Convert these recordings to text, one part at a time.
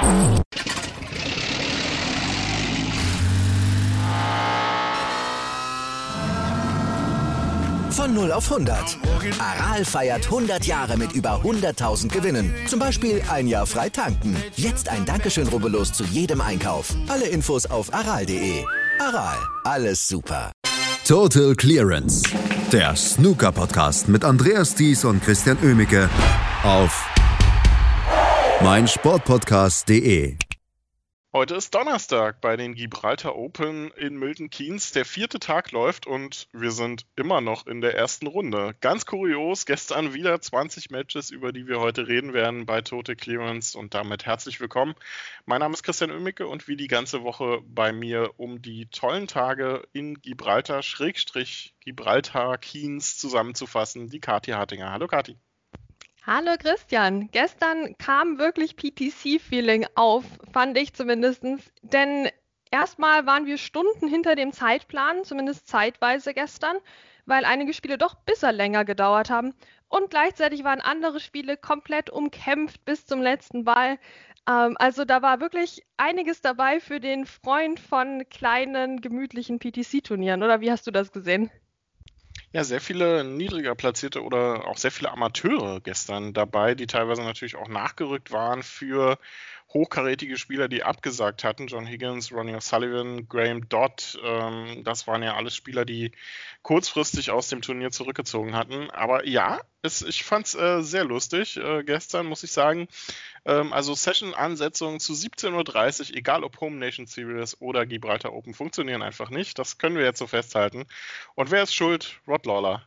Von 0 auf 100. Aral feiert 100 Jahre mit über 100.000 Gewinnen. Zum Beispiel ein Jahr frei tanken. Jetzt ein Dankeschön, rubbellos zu jedem Einkauf. Alle Infos auf aral.de. Aral, alles super. Total Clearance. Der Snooker-Podcast mit Andreas Thies und Christian Oemicke auf meinsportpodcast.de. Heute ist Donnerstag bei den Gibraltar Open in Milton Keynes. Der 4. Tag läuft und wir sind immer noch in der ersten Runde. Ganz kurios, gestern wieder 20 Matches, über die wir heute reden werden bei Total Clearance und damit herzlich willkommen. Mein Name ist Christian Oemicke und wie die ganze Woche bei mir, um die tollen Tage in Gibraltar, Gibraltar Keynes zusammenzufassen, die Kathi Hartinger. Hallo Kathi. Hallo Christian, gestern kam wirklich PTC-Feeling auf, fand ich zumindest, denn erstmal waren wir Stunden hinter dem Zeitplan, zumindest zeitweise gestern, weil einige Spiele doch ein bisschen länger gedauert haben und gleichzeitig waren andere Spiele komplett umkämpft bis zum letzten Ball. Also da war wirklich einiges dabei für den Freund von kleinen, gemütlichen PTC-Turnieren, oder wie hast du das gesehen? Ja, sehr viele niedriger Platzierte oder auch sehr viele Amateure gestern dabei, die teilweise natürlich auch nachgerückt waren für hochkarätige Spieler, die abgesagt hatten. John Higgins, Ronnie O'Sullivan, Graham Dodd, das waren ja alles Spieler, die kurzfristig aus dem Turnier zurückgezogen hatten. Aber ja, ich fand es sehr lustig gestern, muss ich sagen. Also Session-Ansetzungen zu 17:30 Uhr, egal ob Home Nation Series oder Gibraltar Open, funktionieren einfach nicht. Das können wir jetzt so festhalten. Und wer ist schuld? Rod Lawler.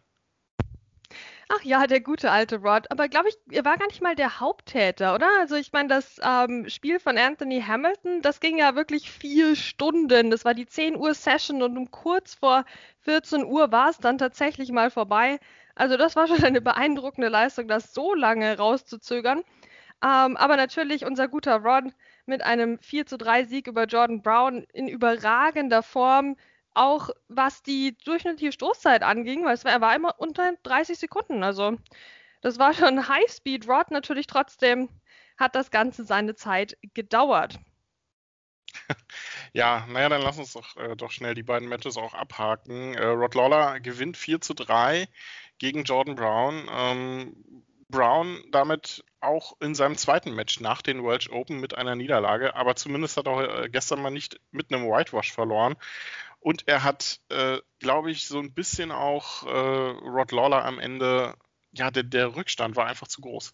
Ach ja, der gute alte Rod. Aber glaube ich, er war gar nicht mal der Haupttäter, oder? Also ich meine, das Spiel von Anthony Hamilton, das ging ja wirklich 4 Stunden. Das war die 10 Uhr Session und um kurz vor 14 Uhr war es dann tatsächlich mal vorbei. Also das war schon eine beeindruckende Leistung, das so lange rauszuzögern. Aber natürlich unser guter Rod mit einem 4:3 Sieg über Jordan Brown in überragender Form. Auch was die durchschnittliche Stoßzeit anging, weil er war immer unter 30 Sekunden. Also das war schon High-Speed-Rod. Natürlich trotzdem hat das Ganze seine Zeit gedauert. Ja, naja, dann lass uns doch schnell die beiden Matches auch abhaken. Rod Lawler gewinnt 4:3 gegen Jordan Brown. Brown damit auch in seinem zweiten Match nach den Welsh Open mit einer Niederlage, aber zumindest hat er gestern mal nicht mit einem Whitewash verloren. Und er hat, glaube ich, so ein bisschen auch Rod Lawler am Ende, ja, der Rückstand war einfach zu groß.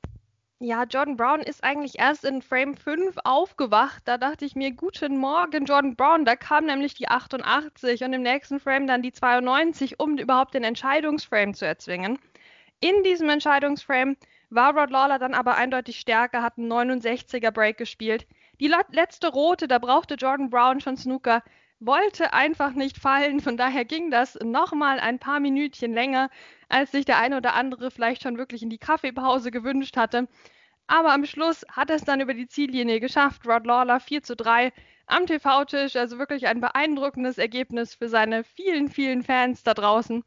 Ja, Jordan Brown ist eigentlich erst in Frame 5 aufgewacht. Da dachte ich mir, guten Morgen, Jordan Brown. Da kam nämlich die 88 und im nächsten Frame dann die 92, um überhaupt den Entscheidungsframe zu erzwingen. In diesem Entscheidungsframe war Rod Lawler dann aber eindeutig stärker, hat einen 69er Break gespielt. Die letzte rote, da brauchte Jordan Brown schon Snooker, wollte einfach nicht fallen. Von daher ging das nochmal ein paar Minütchen länger, als sich der eine oder andere vielleicht schon wirklich in die Kaffeepause gewünscht hatte. Aber am Schluss hat er es dann über die Ziellinie geschafft. Rod Lawler 4:3 am TV-Tisch. Also wirklich ein beeindruckendes Ergebnis für seine vielen, vielen Fans da draußen.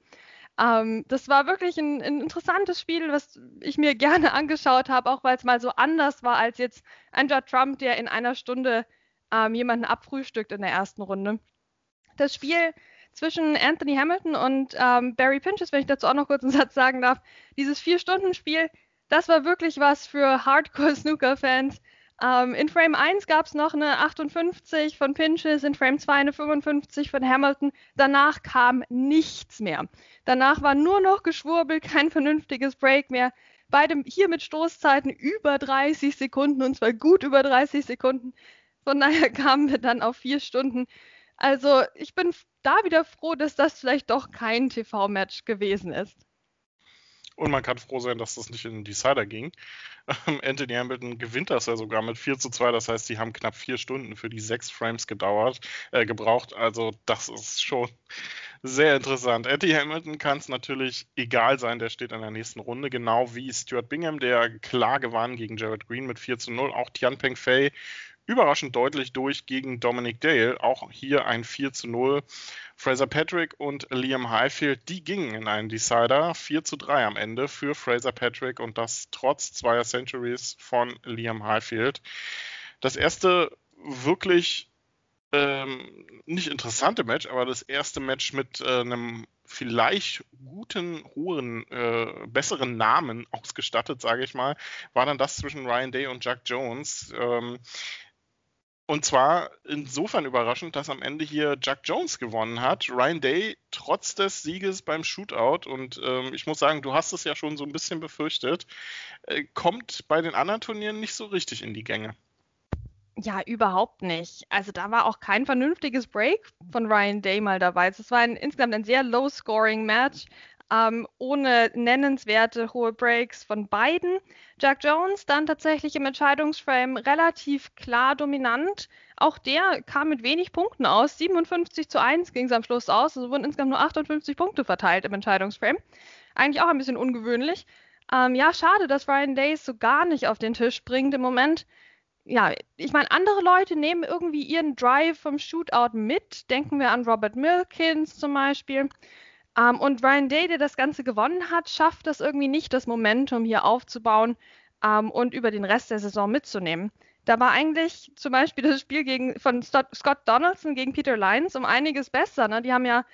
Das war wirklich ein interessantes Spiel, was ich mir gerne angeschaut habe, auch weil es mal so anders war als jetzt ein Judd Trump, der in einer Stunde jemanden abfrühstückt in der ersten Runde. Das Spiel zwischen Anthony Hamilton und Barry Pinches, wenn ich dazu auch noch kurz einen Satz sagen darf, dieses 4-Stunden-Spiel, das war wirklich was für Hardcore-Snooker-Fans. In Frame 1 gab es noch eine 58 von Pinches, in Frame 2 eine 55 von Hamilton. Danach kam nichts mehr. Danach war nur noch Geschwurbel, kein vernünftiges Break mehr. Beide hier mit Stoßzeiten über 30 Sekunden und zwar gut über 30 Sekunden. Von daher kamen wir dann auf 4 Stunden. Also ich bin da wieder froh, dass das vielleicht doch kein TV-Match gewesen ist. Und man kann froh sein, dass das nicht in den Decider ging. Anthony Hamilton gewinnt das ja sogar mit 4:2. Das heißt, die haben knapp 4 Stunden für die 6 Frames gebraucht. Also das ist schon sehr interessant. Anthony Hamilton kann es natürlich egal sein. Der steht in der nächsten Runde. Genau wie Stuart Bingham, der klar gewann gegen Jared Green mit 4:0. Auch Tian Pengfei überraschend deutlich durch gegen Dominic Dale. Auch hier ein 4:0. Fraser Patrick und Liam Highfield, die gingen in einen Decider. 4:3 am Ende für Fraser Patrick und das trotz zweier Centuries von Liam Highfield. Das erste wirklich nicht interessante Match, aber das erste Match mit einem vielleicht guten, hohen, besseren Namen ausgestattet, sage ich mal, war dann das zwischen Ryan Day und Jack Jones. Und zwar insofern überraschend, dass am Ende hier Jack Jones gewonnen hat. Ryan Day trotz des Sieges beim Shootout, und ich muss sagen, du hast es ja schon so ein bisschen befürchtet, kommt bei den anderen Turnieren nicht so richtig in die Gänge. Ja, überhaupt nicht. Also da war auch kein vernünftiges Break von Ryan Day mal dabei. Es war insgesamt ein sehr low-scoring-Match, ohne nennenswerte hohe Breaks von beiden. Jack Jones dann tatsächlich im Entscheidungsframe relativ klar dominant. Auch der kam mit wenig Punkten aus. 57:1 ging es am Schluss aus. Also wurden insgesamt nur 58 Punkte verteilt im Entscheidungsframe. Eigentlich auch ein bisschen ungewöhnlich. Ja, schade, dass Ryan Day es so gar nicht auf den Tisch bringt im Moment. Ja, ich meine, andere Leute nehmen irgendwie ihren Drive vom Shootout mit. Denken wir an Robert Milkins zum Beispiel. Und Ryan Day, der das Ganze gewonnen hat, schafft das irgendwie nicht, das Momentum hier aufzubauen und über den Rest der Saison mitzunehmen. Da war eigentlich zum Beispiel das Spiel von Scott Donaldson gegen Peter Lyons um einiges besser. Ne? Die haben ja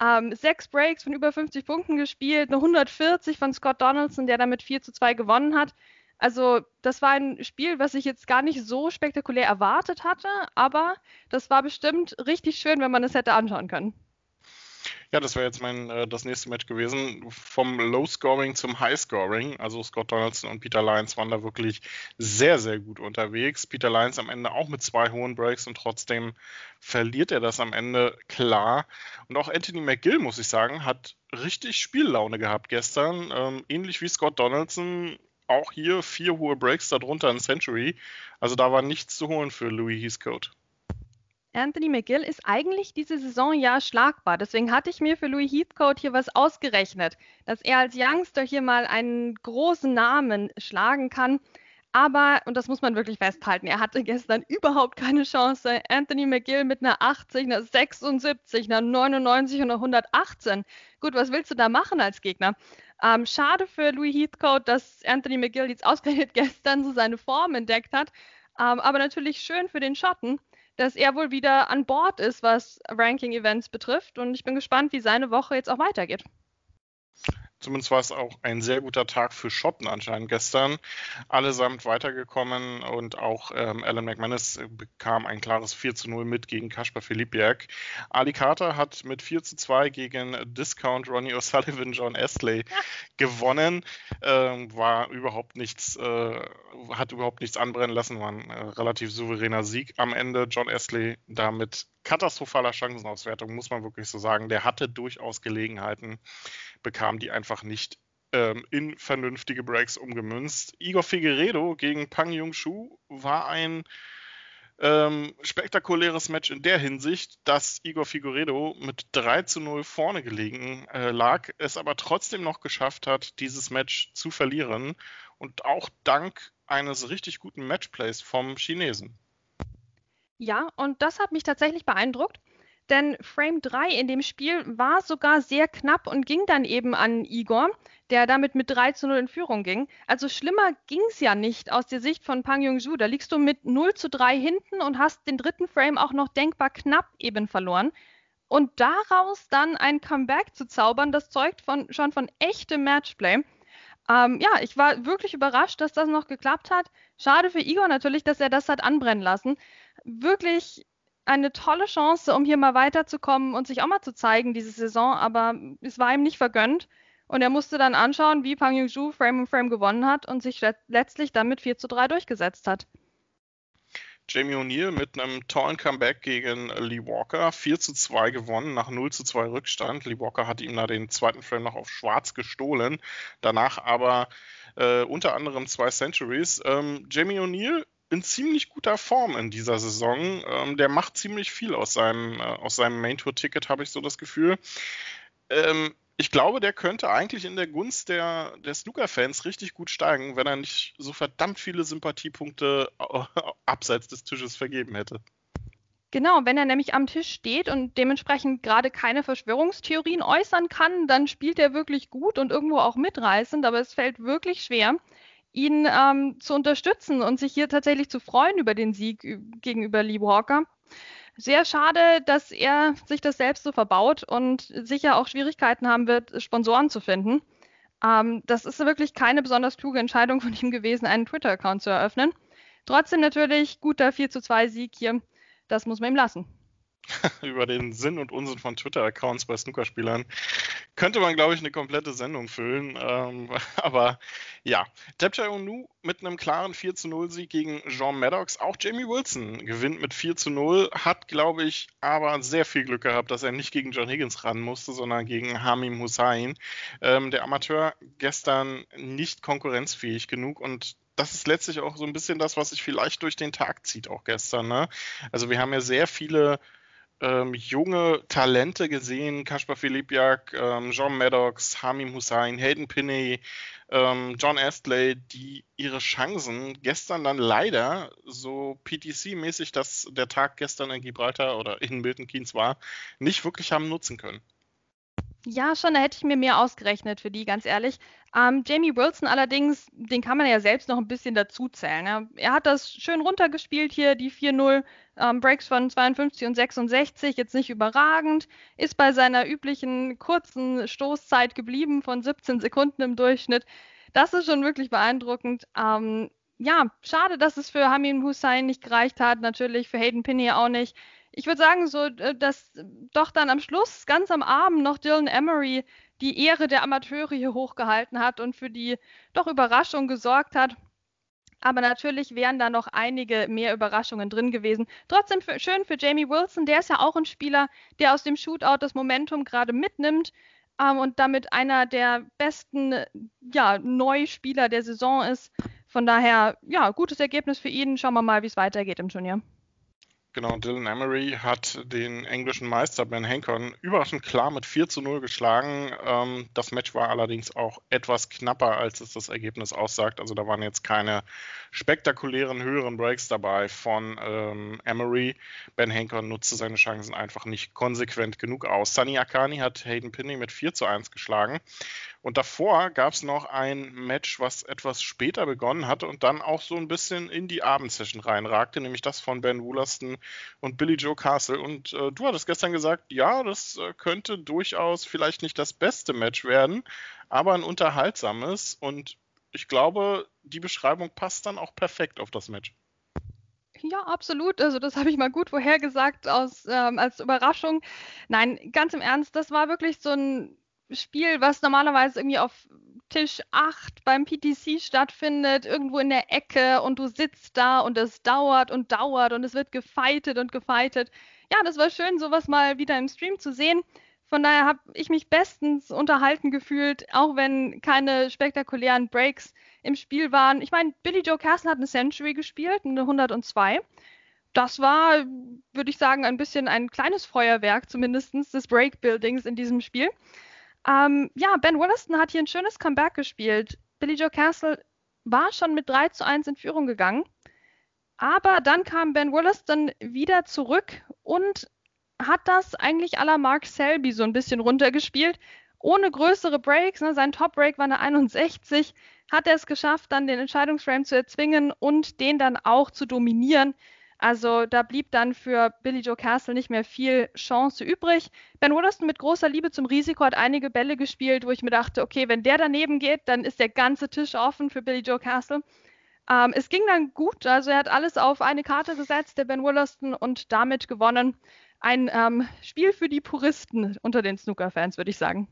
6 Breaks von über 50 Punkten gespielt, eine 140 von Scott Donaldson, der damit 4:2 gewonnen hat. Also das war ein Spiel, was ich jetzt gar nicht so spektakulär erwartet hatte, aber das war bestimmt richtig schön, wenn man es hätte anschauen können. Ja, das wäre jetzt das nächste Match gewesen. Vom Low-Scoring zum High-Scoring. Also Scott Donaldson und Peter Lyons waren da wirklich sehr, sehr gut unterwegs. Peter Lyons am Ende auch mit 2 hohen Breaks und trotzdem verliert er das am Ende klar. Und auch Anthony McGill, muss ich sagen, hat richtig Spiellaune gehabt gestern. Ähnlich wie Scott Donaldson. Auch hier 4 hohe Breaks, darunter ein Century. Also da war nichts zu holen für Louis Heathcote. Anthony McGill ist eigentlich diese Saison ja schlagbar. Deswegen hatte ich mir für Louis Heathcote hier was ausgerechnet, dass er als Youngster hier mal einen großen Namen schlagen kann. Aber, und das muss man wirklich festhalten, er hatte gestern überhaupt keine Chance. Anthony McGill mit einer 80, einer 76, einer 99 und einer 118. Gut, was willst du da machen als Gegner? Schade für Louis Heathcote, dass Anthony McGill jetzt ausgerechnet gestern so seine Form entdeckt hat. Aber natürlich schön für den Schotten, dass er wohl wieder an Bord ist, was Ranking-Events betrifft. Und ich bin gespannt, wie seine Woche jetzt auch weitergeht. Zumindest war es auch ein sehr guter Tag für Schotten anscheinend gestern. Allesamt weitergekommen und auch Alan McManus bekam ein klares 4:0 mit gegen Kasper Filipiak. Ali Carter hat mit 4:2 gegen Discount Ronnie O'Sullivan John Astley gewonnen. Hat überhaupt nichts anbrennen lassen, war ein relativ souveräner Sieg am Ende. John Astley damit katastrophaler Chancenauswertung, muss man wirklich so sagen. Der hatte durchaus Gelegenheiten, bekam die einfach nicht in vernünftige Breaks umgemünzt. Igor Figueiredo gegen Pang Jung-Shu war ein spektakuläres Match in der Hinsicht, dass Igor Figueiredo mit 3:0 vorne gelegen lag, es aber trotzdem noch geschafft hat, dieses Match zu verlieren, und auch dank eines richtig guten Matchplays vom Chinesen. Ja, und das hat mich tatsächlich beeindruckt, denn Frame 3 in dem Spiel war sogar sehr knapp und ging dann eben an Igor, der damit mit 3:0 in Führung ging. Also schlimmer ging es ja nicht aus der Sicht von Pang Jung-Soo. Da liegst du mit 0:3 hinten und hast den dritten Frame auch noch denkbar knapp eben verloren. Und daraus dann ein Comeback zu zaubern, das zeugt schon von echtem Matchplay. Ja, ich war wirklich überrascht, dass das noch geklappt hat. Schade für Igor natürlich, dass er das hat anbrennen lassen. Wirklich eine tolle Chance, um hier mal weiterzukommen und sich auch mal zu zeigen diese Saison, aber es war ihm nicht vergönnt. Und er musste dann anschauen, wie Pang Jung-Soo Frame um Frame gewonnen hat und sich letztlich dann mit 4:3 durchgesetzt hat. Jamie O'Neill mit einem tollen Comeback gegen Lee Walker, 4:2 gewonnen, nach 0:2 Rückstand. Lee Walker hatte ihm da den zweiten Frame noch auf schwarz gestohlen, danach aber unter anderem 2 Centuries. Jamie O'Neill in ziemlich guter Form in dieser Saison. Der macht ziemlich viel aus seinem Main-Tour-Ticket, habe ich so das Gefühl. Ich glaube, der könnte eigentlich in der Gunst der Snooker-Fans richtig gut steigen, wenn er nicht so verdammt viele Sympathiepunkte abseits des Tisches vergeben hätte. Genau, wenn er nämlich am Tisch steht und dementsprechend gerade keine Verschwörungstheorien äußern kann, dann spielt er wirklich gut und irgendwo auch mitreißend, aber es fällt wirklich schwer. ihn zu unterstützen und sich hier tatsächlich zu freuen über den Sieg gegenüber Lee Walker. Sehr schade, dass er sich das selbst so verbaut und sicher auch Schwierigkeiten haben wird, Sponsoren zu finden. Das ist wirklich keine besonders kluge Entscheidung von ihm gewesen, einen Twitter-Account zu eröffnen. Trotzdem natürlich guter 4:2 Sieg hier. Das muss man ihm lassen. Über den Sinn und Unsinn von Twitter-Accounts bei Snookerspielern könnte man, glaube ich, eine komplette Sendung füllen. Aber ja, Tapchai Onu mit einem klaren 4:0 Sieg gegen John Maddox. Auch Jamie Wilson gewinnt mit 4:0, hat, glaube ich, aber sehr viel Glück gehabt, dass er nicht gegen John Higgins ran musste, sondern gegen Hamim Hussain. Der Amateur gestern nicht konkurrenzfähig genug und das ist letztlich auch so ein bisschen das, was sich vielleicht durch den Tag zieht, auch gestern. Ne? Also wir haben ja sehr viele junge Talente gesehen, Kasper Filipiak, John Maddox, Hamim Hussain, Hayden Pinney, John Astley, die ihre Chancen gestern dann leider, so PTC-mäßig, dass der Tag gestern in Gibraltar oder in Milton Keynes war, nicht wirklich haben nutzen können. Ja, schon, da hätte ich mir mehr ausgerechnet für die, ganz ehrlich. Jamie Wilson allerdings, den kann man ja selbst noch ein bisschen dazu zählen. Ja. Er hat das schön runtergespielt hier, die 4:0 Breaks von 52 und 66, jetzt nicht überragend, ist bei seiner üblichen kurzen Stoßzeit geblieben von 17 Sekunden im Durchschnitt. Das ist schon wirklich beeindruckend. Ja, schade, dass es für Hamim Hussain nicht gereicht hat, natürlich für Hayden Pinney auch nicht. Ich würde sagen, so, dass doch dann am Schluss, ganz am Abend, noch Dylan Emery die Ehre der Amateure hier hochgehalten hat und für die doch Überraschung gesorgt hat. Aber natürlich wären da noch einige mehr Überraschungen drin gewesen. Trotzdem schön für Jamie Wilson, der ist ja auch ein Spieler, der aus dem Shootout das Momentum gerade mitnimmt und damit einer der besten Neuspieler der Saison ist. Von daher, ja, gutes Ergebnis für ihn. Schauen wir mal, wie es weitergeht im Turnier. Genau, Dylan Emery hat den englischen Meister Ben Hankon überraschend klar mit 4:0 geschlagen. Das Match war allerdings auch etwas knapper, als es das Ergebnis aussagt. Also da waren jetzt keine spektakulären höheren Breaks dabei von Emery. Ben Hankon nutzte seine Chancen einfach nicht konsequent genug aus. Sunny Akani hat Hayden Pinney mit 4:1 geschlagen. Und davor gab es noch ein Match, was etwas später begonnen hatte und dann auch so ein bisschen in die Abendsession reinragte, nämlich das von Ben Wollaston und Billie Joe Castle. Und du hattest gestern gesagt, ja, das könnte durchaus vielleicht nicht das beste Match werden, aber ein unterhaltsames. Und ich glaube, die Beschreibung passt dann auch perfekt auf das Match. Ja, absolut. Also das habe ich mal gut vorhergesagt als Überraschung. Nein, ganz im Ernst, das war wirklich so ein Spiel, was normalerweise irgendwie auf Tisch 8 beim PTC stattfindet, irgendwo in der Ecke und du sitzt da und es dauert und es wird gefightet und gefightet. Ja, das war schön, sowas mal wieder im Stream zu sehen. Von daher habe ich mich bestens unterhalten gefühlt, auch wenn keine spektakulären Breaks im Spiel waren. Ich meine, Billie Joe Castle hat eine Century gespielt, eine 102. Das war, würde ich sagen, ein bisschen ein kleines Feuerwerk zumindest des Break-Buildings in diesem Spiel. Ben Wollaston hat hier ein schönes Comeback gespielt. Billie Joe Castle war schon mit 3:1 in Führung gegangen. Aber dann kam Ben Wollaston wieder zurück und hat das eigentlich à la Mark Selby so ein bisschen runtergespielt. Ohne größere Breaks, ne? Sein Top-Break war eine 61. Hat er es geschafft, dann den Entscheidungsframe zu erzwingen und den dann auch zu dominieren. Also da blieb dann für Billie Joe Castle nicht mehr viel Chance übrig. Ben Wollaston mit großer Liebe zum Risiko hat einige Bälle gespielt, wo ich mir dachte, okay, wenn der daneben geht, dann ist der ganze Tisch offen für Billie Joe Castle. Es ging dann gut, also er hat alles auf eine Karte gesetzt, der Ben Wollaston, und damit gewonnen. Ein Spiel für die Puristen unter den Snooker-Fans, würde ich sagen.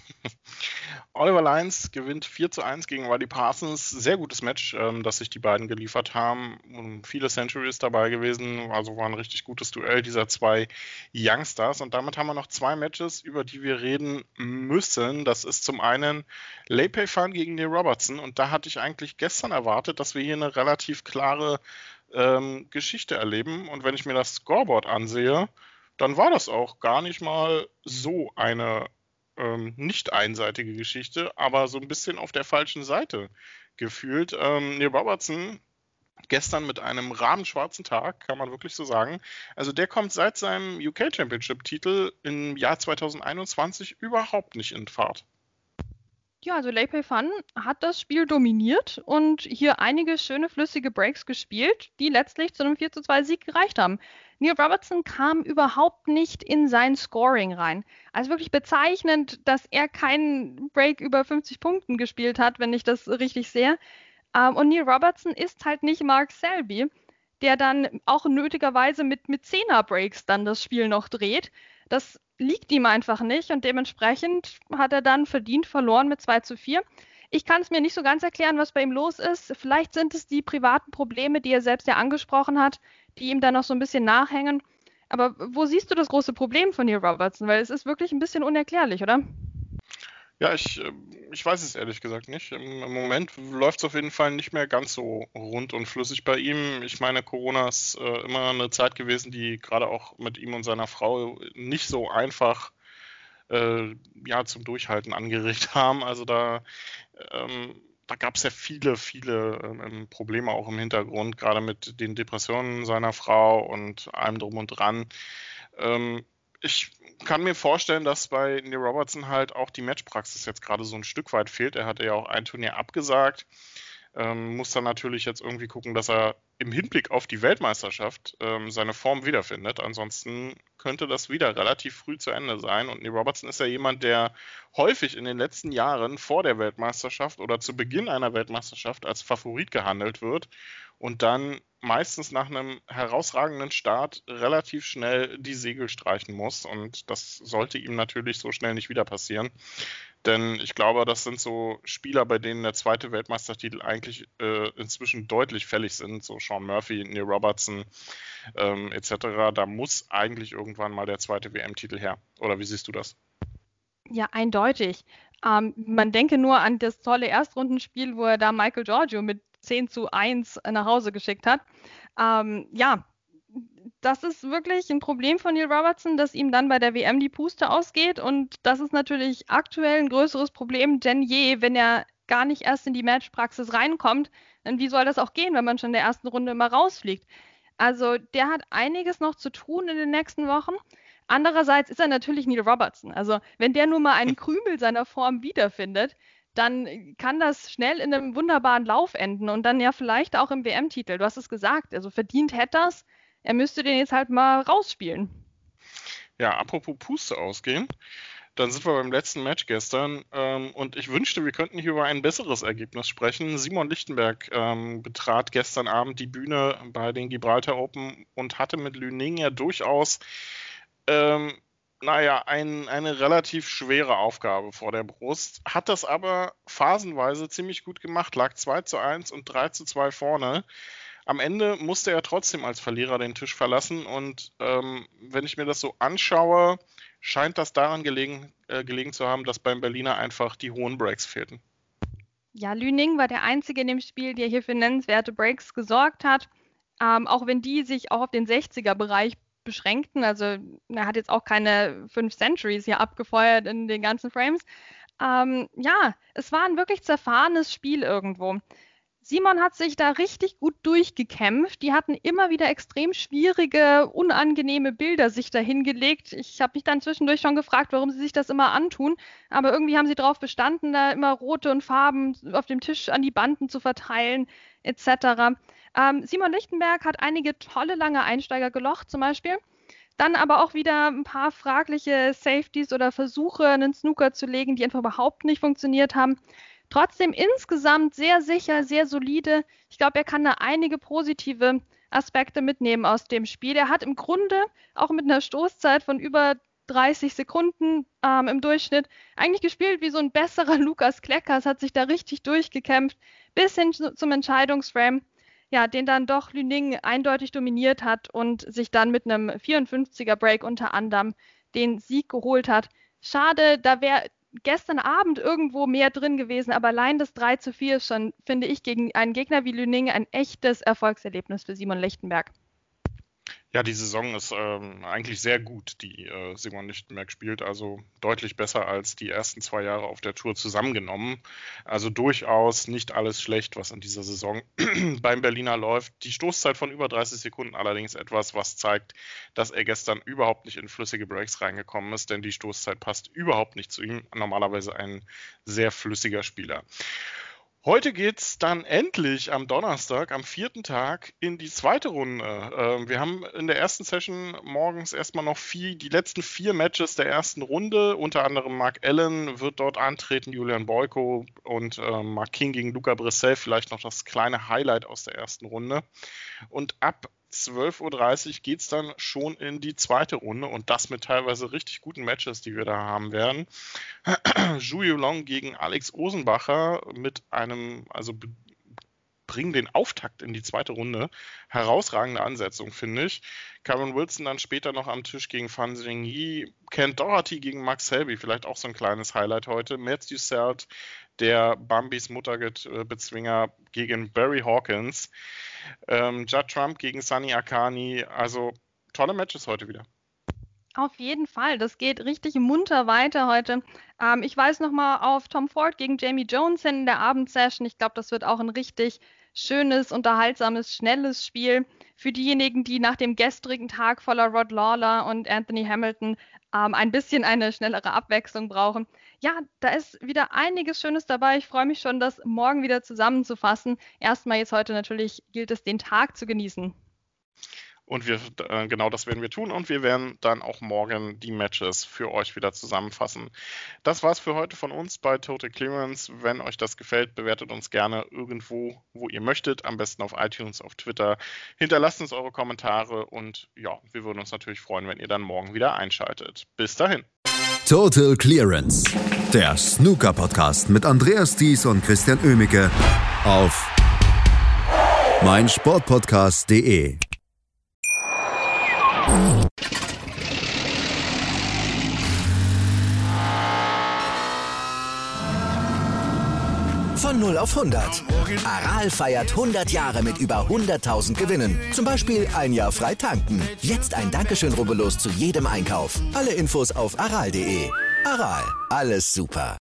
Oliver Lyons gewinnt 4:1 gegen Riley Parsons. Sehr gutes Match, das sich die beiden geliefert haben. Und viele Centuries dabei gewesen. Also war ein richtig gutes Duell dieser zwei Youngstars. Und damit haben wir noch zwei Matches, über die wir reden müssen. Das ist zum einen Lei Pei Fan gegen Neil Robertson. Und da hatte ich eigentlich gestern erwartet, dass wir hier eine relativ klare Geschichte erleben. Und wenn ich mir das Scoreboard ansehe, dann war das auch gar nicht mal so eine nicht einseitige Geschichte, aber so ein bisschen auf der falschen Seite gefühlt. Neil Robertson gestern mit einem rabenschwarzen Tag, kann man wirklich so sagen. Also der kommt seit seinem UK Championship Titel im Jahr 2021 überhaupt nicht in Fahrt. Ja, also Lei Pei-Fan hat das Spiel dominiert und hier einige schöne flüssige Breaks gespielt, die letztlich zu einem 4:2 Sieg gereicht haben. Neil Robertson kam überhaupt nicht in sein Scoring rein. Also wirklich bezeichnend, dass er keinen Break über 50 Punkten gespielt hat, wenn ich das richtig sehe. Und Neil Robertson ist halt nicht Mark Selby, der dann auch nötigerweise mit 10er-Breaks dann das Spiel noch dreht. Das liegt ihm einfach nicht und dementsprechend hat er dann verdient verloren mit 2:4. Ich kann es mir nicht so ganz erklären, was bei ihm los ist. Vielleicht sind es die privaten Probleme, die er selbst ja angesprochen hat, die ihm dann noch so ein bisschen nachhängen. Aber wo siehst du das große Problem von Neil Robertson? Weil es ist wirklich ein bisschen unerklärlich, oder? Ja, ich weiß es ehrlich gesagt nicht. Im Moment läuft es auf jeden Fall nicht mehr ganz so rund und flüssig bei ihm. Ich meine, Corona ist immer eine Zeit gewesen, die gerade auch mit ihm und seiner Frau nicht so einfach ja, zum Durchhalten angeregt haben. Also da gab es ja viele Probleme auch im Hintergrund, gerade mit den Depressionen seiner Frau und allem drum und dran. Ich kann mir vorstellen, dass bei Neil Robertson halt auch die Matchpraxis jetzt gerade so ein Stück weit fehlt. Er hatte ja auch ein Turnier abgesagt, muss dann natürlich jetzt irgendwie gucken, dass er im Hinblick auf die Weltmeisterschaft seine Form wiederfindet. Ansonsten könnte das wieder relativ früh zu Ende sein. Und Neil Robertson ist ja jemand, der häufig in den letzten Jahren vor der Weltmeisterschaft oder zu Beginn einer Weltmeisterschaft als Favorit gehandelt wird und dann meistens nach einem herausragenden Start relativ schnell die Segel streichen muss. Und das sollte ihm natürlich so schnell nicht wieder passieren. Denn ich glaube, das sind so Spieler, bei denen der zweite Weltmeistertitel eigentlich inzwischen deutlich fällig sind. So Sean Murphy, Neil Robertson etc. Da muss eigentlich irgendwann mal der zweite WM-Titel her. Oder wie siehst du das? Ja, eindeutig. Man denke nur an das tolle Erstrundenspiel, wo er da Michael Giorgio mit 10:1 nach Hause geschickt hat. Ja, das ist wirklich ein Problem von Neil Robertson, dass ihm dann bei der WM die Puste ausgeht. Und das ist natürlich aktuell ein größeres Problem denn je, wenn er gar nicht erst in die Matchpraxis reinkommt. Denn wie soll das auch gehen, wenn man schon in der ersten Runde immer rausfliegt? Also der hat einiges noch zu tun in den nächsten Wochen. Andererseits ist er natürlich Neil Robertson. Also wenn der nur mal einen Krümel seiner Form wiederfindet, dann kann das schnell in einem wunderbaren Lauf enden und dann ja vielleicht auch im WM-Titel. Du hast es gesagt, also verdient hätte er's. Er müsste den jetzt halt mal rausspielen. Ja, apropos Puste ausgehen, dann sind wir beim letzten Match gestern und ich wünschte, wir könnten hier über ein besseres Ergebnis sprechen. Simon Lichtenberg betrat gestern Abend die Bühne bei den Gibraltar Open und hatte mit Lü Ning ja durchaus eine relativ schwere Aufgabe vor der Brust, hat das aber phasenweise ziemlich gut gemacht, lag 2:1 und 3:2 vorne. Am Ende musste er trotzdem als Verlierer den Tisch verlassen und wenn ich mir das so anschaue, scheint das daran gelegen zu haben, dass beim Berliner einfach die hohen Breaks fehlten. Ja, Lü Ning war der Einzige in dem Spiel, der hier für nennenswerte Breaks gesorgt hat, auch wenn die sich auch auf den 60er-Bereich beschränkten. Also er hat jetzt auch keine 5 Centuries hier abgefeuert in den ganzen Frames. Ja, es war ein wirklich zerfahrenes Spiel irgendwo. Simon hat sich da richtig gut durchgekämpft. Die hatten immer wieder extrem schwierige, unangenehme Bilder sich da hingelegt. Ich habe mich dann zwischendurch schon gefragt, warum sie sich das immer antun. Aber irgendwie haben sie darauf bestanden, da immer rote und Farben auf dem Tisch an die Banden zu verteilen, etc. Simon Lichtenberg hat einige tolle lange Einsteiger gelocht zum Beispiel. Dann aber auch wieder ein paar fragliche Safeties oder Versuche, einen Snooker zu legen, die einfach überhaupt nicht funktioniert haben. Trotzdem insgesamt sehr sicher, sehr solide. Ich glaube, er kann da einige positive Aspekte mitnehmen aus dem Spiel. Er hat im Grunde auch mit einer Stoßzeit von über 30 Sekunden im Durchschnitt eigentlich gespielt wie so ein besserer Lukas Kleckers, hat sich da richtig durchgekämpft, bis hin zum Entscheidungsframe, ja, den dann doch Lü Ning eindeutig dominiert hat und sich dann mit einem 54er Break unter anderem den Sieg geholt hat. Schade, da wäre gestern Abend irgendwo mehr drin gewesen, aber allein das 3:4 ist schon, finde ich, gegen einen Gegner wie Lü Ning ein echtes Erfolgserlebnis für Simon Lichtenberg. Ja, die Saison ist eigentlich sehr gut, die Simon Lichtenberg spielt, also deutlich besser als die ersten 2 Jahre auf der Tour zusammengenommen. Also durchaus nicht alles schlecht, was in dieser Saison beim Berliner läuft. Die Stoßzeit von über 30 Sekunden allerdings etwas, was zeigt, dass er gestern überhaupt nicht in flüssige Breaks reingekommen ist, denn die Stoßzeit passt überhaupt nicht zu ihm. Normalerweise ein sehr flüssiger Spieler. Heute geht's dann endlich am Donnerstag, am 4. Tag, in die zweite Runde. Wir haben in der ersten Session morgens erstmal noch die letzten 4 Matches der ersten Runde. Unter anderem Mark Allen wird dort antreten, Julian Boyko und Mark King gegen Luca Brissell. Vielleicht noch das kleine Highlight aus der ersten Runde. Und ab 12:30 Uhr geht es dann schon in die zweite Runde und das mit teilweise richtig guten Matches, die wir da haben werden. Zhu Yulong gegen Alex Osenbacher mit bringen den Auftakt in die zweite Runde. Herausragende Ansetzung, finde ich. Karen Wilson dann später noch am Tisch gegen Fan Zhengyi. Kent Doherty gegen Max Selby, vielleicht auch so ein kleines Highlight heute. Matthew Selt, der Bambis Mutterbezwinger, gegen Barry Hawkins. Judd Trump gegen Sunny Akani. Also tolle Matches heute wieder. Auf jeden Fall, das geht richtig munter weiter heute. Ich weise nochmal auf Tom Ford gegen Jamie Jones hin in der Abendsession. Ich glaube, das wird auch ein richtig schönes, unterhaltsames, schnelles Spiel. Für diejenigen, die nach dem gestrigen Tag voller Rod Lawler und Anthony Hamilton ein bisschen eine schnellere Abwechslung brauchen. Ja, da ist wieder einiges Schönes dabei. Ich freue mich schon, das morgen wieder zusammenzufassen. Erstmal jetzt heute natürlich gilt es, den Tag zu genießen. Und genau das werden wir tun und wir werden dann auch morgen die Matches für euch wieder zusammenfassen. Das war's für heute von uns bei Total Clearance. Wenn euch das gefällt, bewertet uns gerne irgendwo, wo ihr möchtet. Am besten auf iTunes, auf Twitter. Hinterlasst uns eure Kommentare und ja, wir würden uns natürlich freuen, wenn ihr dann morgen wieder einschaltet. Bis dahin. Total Clearance, der Snooker-Podcast mit Andreas Thies und Christian Oemicke auf meinsportpodcast.de. Von 0 auf 100. Aral feiert 100 Jahre mit über 100.000 Gewinnen. Zum Beispiel ein Jahr frei tanken. Jetzt ein Dankeschön, rubbellos zu jedem Einkauf. Alle Infos auf aral.de. Aral, alles super.